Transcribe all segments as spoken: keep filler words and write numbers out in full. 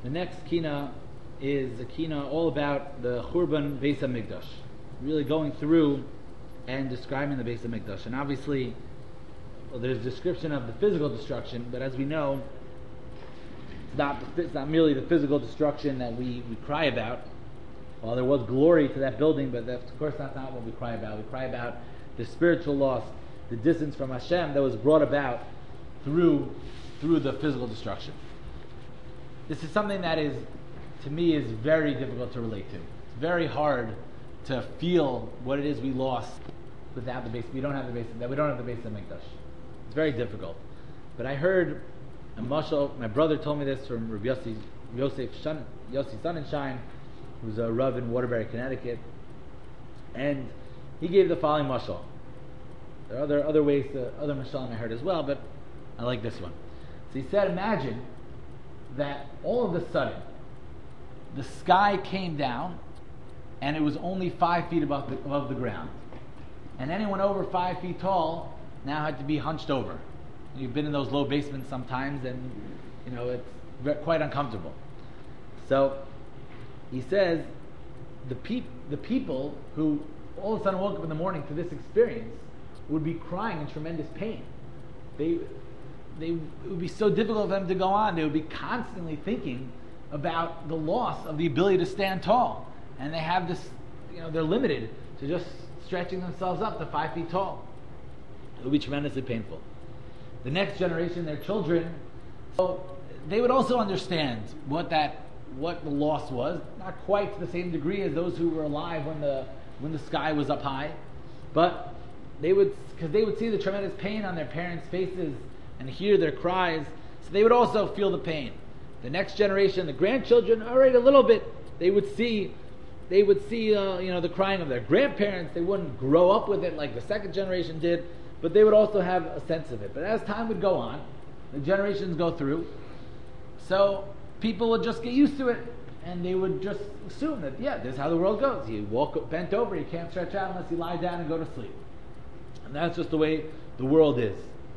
The next kina is a kina all about the Churban Beis HaMikdash, really going through and describing the Beis HaMikdash. And obviously, well, there's a description of the physical destruction, but as we know, it's not, it's not merely the physical destruction that we, we cry about. While there was glory to that building, but that's, of course that's not what we cry about. We cry about the spiritual loss, the distance from Hashem that was brought about through through the physical destruction. This is something that is, to me, is very difficult to relate to. It's very hard to feel what it is we lost without the base. We don't have the base. That we don't have the base of Mikdash. It's very difficult. But I heard a mashal. My brother told me this from Rabbi Yossi, Yosef Shun, Yossi Sonnenschein, who's a Rav in Waterbury, Connecticut, and he gave the following mashal. There are other other ways, to, other mashalim I heard as well, but I like this one. So he said, imagine that all of a sudden the sky came down and it was only five feet above the, above the ground, and anyone over five feet tall now had to be hunched over. You've been in those low basements sometimes, and you know it's quite uncomfortable. So he says the peop, the people who all of a sudden woke up in the morning to this experience would be crying in tremendous pain. They, they, it would be so difficult for them to go on. They would be constantly thinking about the loss of the ability to stand tall, and they have this, you know, they're limited to just stretching themselves up to five feet tall. It would be tremendously painful. The next generation, their children, so they would also understand what that, what the loss was. Not quite to the same degree as those who were alive when the when the sky was up high, but they would, because they would see the tremendous pain on their parents' faces and hear their cries, so they would also feel the pain. The next generation, the grandchildren, all right, a little bit, they would see, they would see, uh, you know, the crying of their grandparents. They wouldn't grow up with it like the second generation did, but they would also have a sense of it. But as time would go on, the generations go through, so people would just get used to it, and they would just assume that, yeah, this is how the world goes. You walk bent over, you can't stretch out unless you lie down and go to sleep. And that's just the way the world is.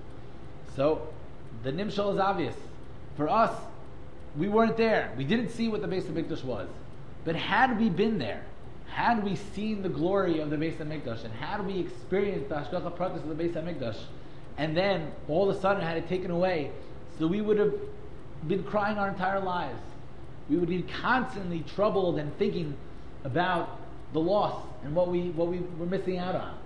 So, the nimshal is obvious. For us, we weren't there. We didn't see what the Beis HaMikdash was. But had we been there, had we seen the glory of the Beis HaMikdash, and had we experienced the Hashgacha Pratis of the Beis HaMikdash, and then all of a sudden had it taken away, so we would have been crying our entire lives. We would be constantly troubled and thinking about the loss and what we what we were missing out on.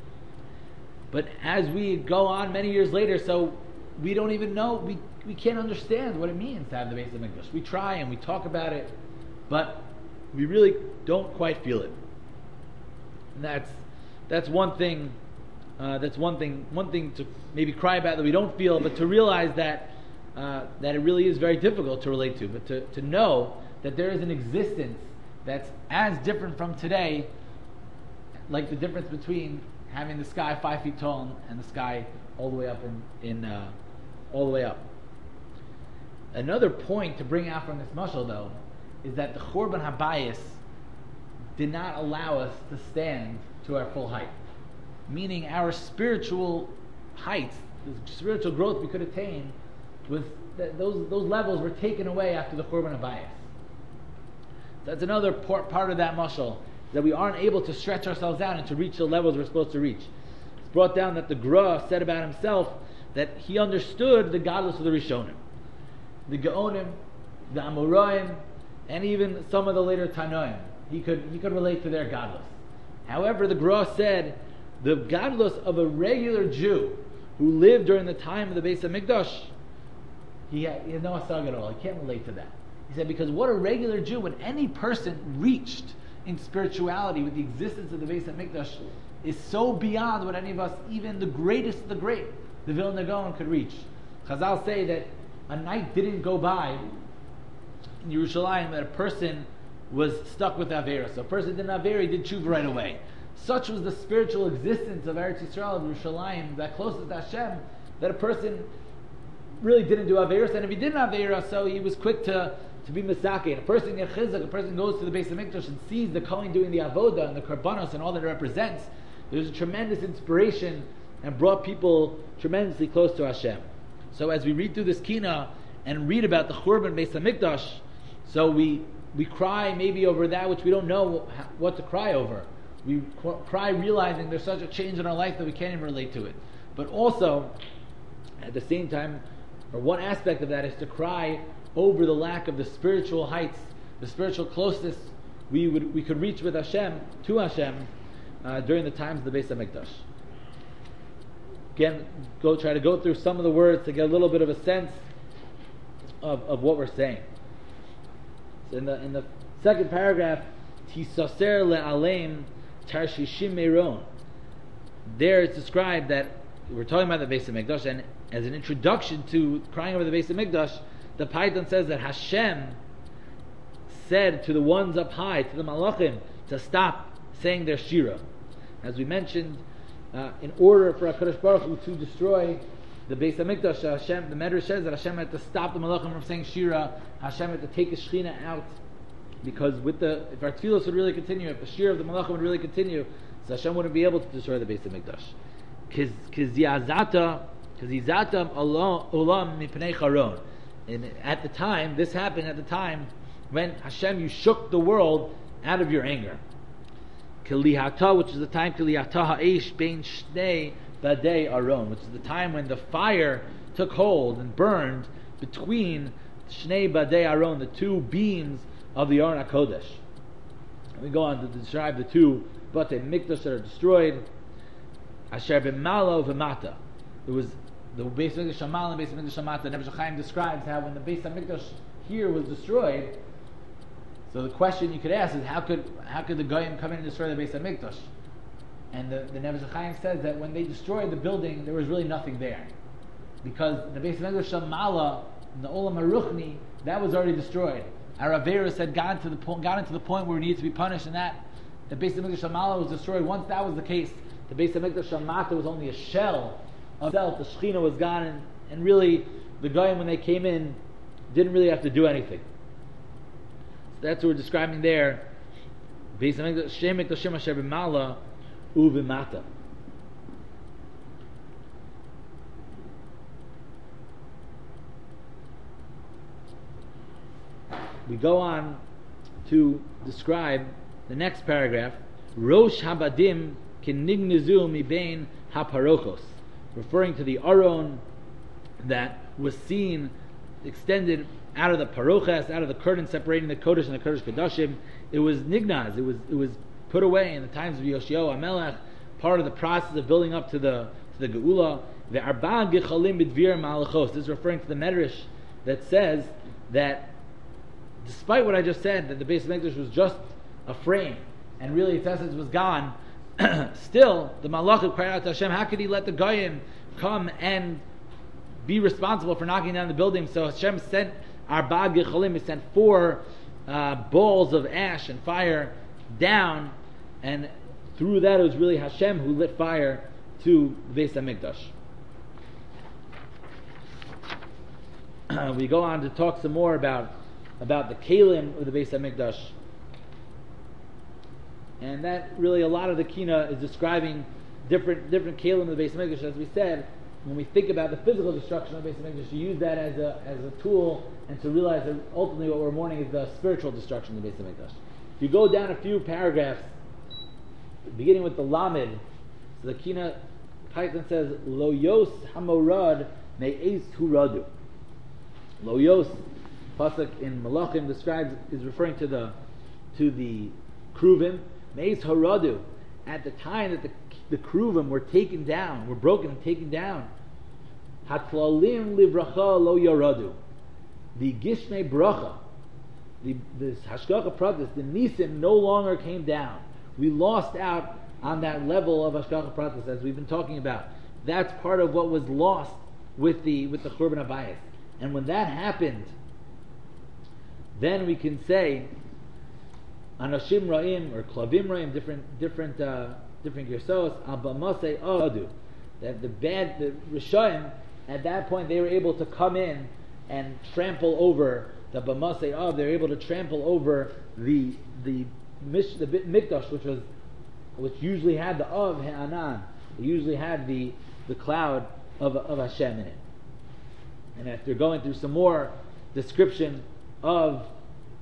But as we go on many years later, so we don't even know, we, we can't understand what it means to have the Beis HaMikdash. We try and we talk about it, but we really don't quite feel it. And that's that's one thing. Uh, that's one thing. One thing to maybe cry about that we don't feel, but to realize that uh, that it really is very difficult to relate to. But to, to know that there is an existence that's as different from today, like the difference between having the sky five feet tall and the sky all the way up in, in uh, all the way up. Another point to bring out from this mashal, though, is that the Churban Habayis did not allow us to stand to our full height. Meaning our spiritual heights, the spiritual growth we could attain, was th- those those levels were taken away after the Churban Habayis. That's another part, part of that mashal, that we aren't able to stretch ourselves out and to reach the levels we're supposed to reach. It's brought down that the Gra said about himself that he understood the godless of the Rishonim, the Gaonim, the Amoraim, and even some of the later Tanoim. He could he could relate to their godless. However, the Gra said the godless of a regular Jew who lived during the time of the Beis HaMikdash, he had, he had no asag at all. He can't relate to that. He said, because what a regular Jew, when any person reached in spirituality with the existence of the Beis HaMikdash, is so beyond what any of us, even the greatest of the great, the Vilna Gaon, could reach. Chazal say that a night didn't go by in Yerushalayim that a person was stuck with Avera. So a person did an Avera, he did tshuva right away. Such was the spiritual existence of Eretz Yisrael, of Yerushalayim, that closest to Hashem, that a person really didn't do Avera. And if he didn't Avera, so he was quick to, to be Misake. And a person get chizuk, a person goes to the Beis HaMikdash and sees the Kohen doing the Avodah and the Karbanos and all that it represents. There's a tremendous inspiration and brought people tremendously close to Hashem. So as we read through this Kina and read about the Churban Beis HaMikdash, So we we cry maybe over that which we don't know what to cry over. We cry realizing there's such a change in our life that we can't even relate to it. But also, at the same time, or one aspect of that is to cry over the lack of the spiritual heights, the spiritual closeness we would we could reach with Hashem, to Hashem, uh, during the times of the Beis HaMikdash. Again, go try to go through some of the words to get a little bit of a sense of, of what we're saying. So in the in the second paragraph, Tisaser le'alem tarshishim meiron. There it's described that we're talking about the Beis HaMikdash, and as an introduction to crying over the Beis HaMikdash, the Paitan says that Hashem said to the ones up high, to the Malachim, to stop saying their Shira. As we mentioned, uh, in order for HaKadosh Baruch Hu to destroy the Beis HaMikdash, Hashem, the Medrash says that Hashem had to stop the Malachim from saying Shira. Hashem had to take His Shechina out, because with the if our tefillos would really continue, if the Shira of the Malachim would really continue, so Hashem wouldn't be able to destroy the Beis HaMikdash. Kiziyazata, Kizizatam olam mipnei charon. And at the time, this happened at the time when Hashem, you shook the world out of your anger. Kilihata, which is the time Kilihata ha'esh bein shnei badei aron, which is the time when the fire took hold and burned between shnei badei aron, the two beams of the Aron HaKodesh. And we go on to describe the two Batei Mikdash that are destroyed. Asher b'malo v'mata. It was the Beis HaMikdash Shamal and Beis HaMikdash Shamata. Nebuchadnezzar Chaim describes how when the Beis HaMikdash here was destroyed. So the question you could ask is, how could how could the Goyim come in and destroy the Beis HaMikdash? And the, the Nebuchadnezzar Chaim says that when they destroyed the building, there was really nothing there, because the Beis HaMikdash Shamala, the Olam HaRuchni, that was already destroyed. Our Averis had gotten to the point, gotten to the point where we needed to be punished, and that the Beis HaMikdash Shamala was destroyed. Once that was the case, the Beis HaMikdash Shamata was only a shell of itself. The Shechina was gone, and, and really the Goyim, when they came in, didn't really have to do anything. So that's what we're describing there. Beis HaMikdash Shem Mikdashim Asher b'mala u'v'mata. We go on to describe the next paragraph. Rosh Habadim kinignizu mibein haparochos, referring to the Aron that was seen extended out of the parochas, out of the curtain separating the Kodesh and the Kodesh Kodashim. It was nignaz. It was it was put away in the times of Yoshio HaMelech, part of the process of building up to the to the Geula. The Arba Gechalim B'Dvir Malachos. This is referring to the Medrash that says that, despite what I just said, that the Beis HaMikdash was just a frame, and really its essence was gone, still, the Malachim cried out to Hashem, how could He let the Goyim come and be responsible for knocking down the building? So Hashem sent Arba Gechalim, He sent four uh, balls of ash and fire down, and through that it was really Hashem who lit fire to the Beis HaMikdash. We go on to talk some more about about the Kalim of the Beis HaMikdash, and that really, a lot of the Kina is describing different different Kalim of the Beis HaMikdash. As we said, when we think about the physical destruction of the Beis HaMikdash, you use that as a as a tool, and to realize that ultimately what we're mourning is the spiritual destruction of the Beis HaMikdash. If you go down a few paragraphs, beginning with the Lamed, so the Kina Python says, Lo Yos Hamorad Me'ez Huradu. Lo Yos, pasuk in Malachim describes, is referring to the to the Kruvim. Me'ez Haradu, at the time that the the Kruvim were taken down, were broken and taken down. Hatlalim livracha lo yaradu. The Gishmei bracha, the the Hashgacha Pratis, the Nisim no longer came down. We lost out on that level of Hashgacha Pratis, as we've been talking about. That's part of what was lost with the with the Churban Abayis. And when that happened, then we can say Anashim Ra'im or Klavim Ra'im, different different uh, different Gersos, Abamasei Adu, that the bad the Rishayim, at that point they were able to come in and trample over the Bamasei Ad. They were able to trample over the the Mish, the Mikdash, which was which usually had the Av Ha'anan. It usually had the the cloud of of Hashem in it. And after going through some more description of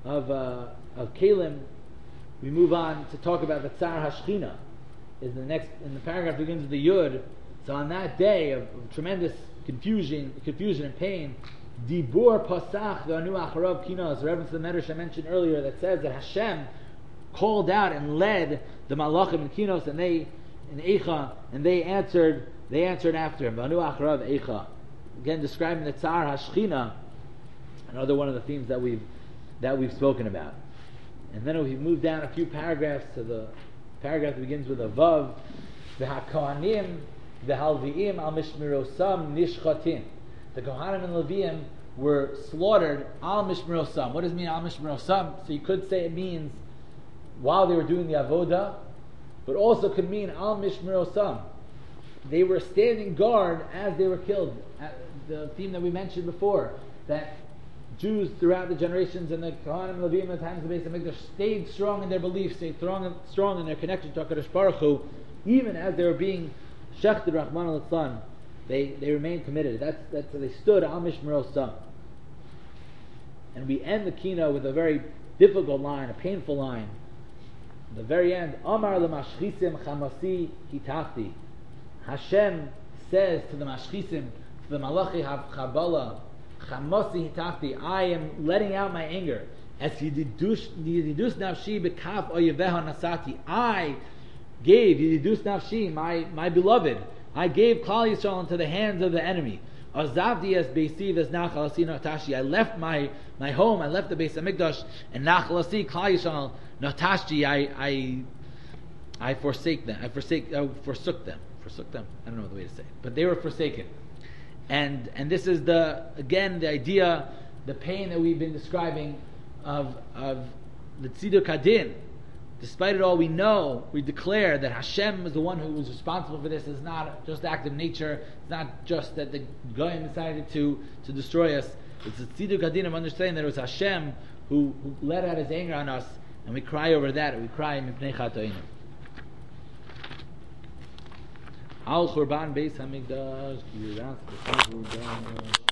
of uh, of Kalim, we move on to talk about the Tsar Hashchina. Is the next in the paragraph begins with the Yud. So on that day of, of tremendous confusion, confusion and pain, Dibur Pasach V'anu Acharav Kinos, the reference to the Medrash I mentioned earlier that says that Hashem called out and led the Malachim and Kinos, and they in Eicha, and they answered. They answered after him. V'anu Acharav Eicha. Again, describing the Tsar Hashchina, another one of the themes that we've that we've spoken about. And then we move down a few paragraphs to the paragraph that begins with a Vav. V'hakohanim v'halviim al mishmirosam nishchatin. The Kohanim and Leviim were slaughtered al mishmirosam. What does it mean al mishmirosam? So you could say it means while they were doing the avoda, but also could mean al mishmirosam. They were standing guard as they were killed. The theme that we mentioned before, that Jews throughout the generations and the Kohanim and Leviim at the times of the Beis HaMikdash stayed strong in their beliefs, stayed strong, strong in their connection to HaKadosh Baruch Hu, even as they were being shechted Rahman al-Tzlan. They they remained committed. That's that's they stood al mishmero sam. And we end the kina with a very difficult line, a painful line. At the very end, Amar lemashchisim chamasi hitachti. Hashem says to the mashchisim, to the malachi habala, chamasi hitachti, I am letting out my anger. As yididus nafshi bekaf oyeveha nasati, I gave yididus nafshi, my my beloved. I gave Klal Yisrael into the hands of the enemy. Azavdi es beisi v'znachal asi natashi. I left my, my home. I left the Beis Hamikdash and nachal asi Klal Yisrael natashi. I I I forsake them. I forsake. I forsook them. Forsook them. I don't know the way to say it, but they were forsaken. And and this is the again the idea, the pain that we've been describing of of the tziduk hadin. Despite it all, we know, we declare that Hashem is the one who was responsible for this. It's not just act of nature. It's not just that the Goyim decided to, to destroy us. It's a tziduk hadin of understanding that it was Hashem who, who let out His anger on us, and we cry over that, and we cry mipnei chatoinu. Al Churban Beis Hamikdash.